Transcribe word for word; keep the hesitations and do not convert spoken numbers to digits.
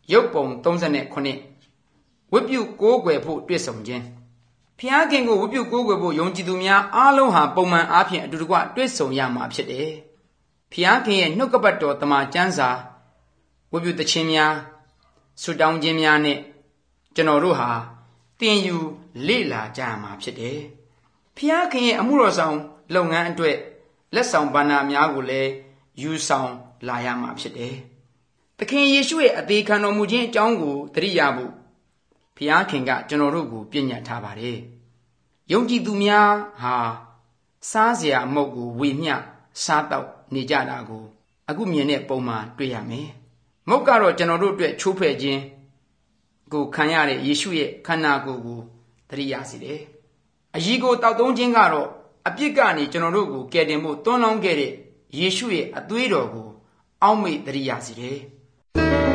ရုပ်ပုံသုံးဆယ်ခုနှစ်ဝတ်ပြုကိုးကွယ်ဖို့တွေ့ဆုံခြင်းဖျားခင်ကိုဝတ်ပြုကိုးကွယ်ဖို့ယုံကြည်သူများအားလုံးဟာပုံမှန်အားဖြင့်အတူတကွတွေ့ဆုံရမှာဖြစ်တယ်ဖျားခင်ရဲ့နှုတ်ကပတ်တော်တမန်ကျမ်းစာဝတ်ပြုသခြင်းများဆုတောင်းခြင်းများနဲ့ကျွန်တော်တို့ဟာသင်ယူလေ့လာကြရမှာဖြစ်တယ်ဖျားခင်ရဲ့အမှုတော်ဆောင်လုပ်ငန်းအတွက်လက်ဆောင်ပဏ္ဏာများကိုလည်းယူဆောင်လာရမှာဖြစ်တယ်သခင်ယေရှုရဲ့အသေးခံတော်မူခြင်းအကြောင်းကိုသတိရဖို့ဖျားခင်ကကျွန်တော်တို့ကိုပြညတ်ထားပါတယ်ယုံကြည်သူများဟာစားစရာအမုတ်ကိုဝေမျှစားတော့နေကြတာကိုအခုမြင်တဲ့ပုံမှာတွေ့ရမယ်မုတ်ကတော့ကျွန်တော်တို့အတွက်ချိုးဖဲ့ခြင်းကိုခံရတဲ့ယေရှုရဲ့ခန္ဓာကိုယ်ကိုသတိရစေတယ်အရီကိုတောက်သုံးခြင်းကတော့အပြစ်ကနေကျွန်တော်တို့ကိုကယ်တင်ဖို့တွန်းလောင်းခဲ့တဲ့ယေရှုရဲ့အသွေးတော်ကိုအောက်မေ့သတိရစေတယ်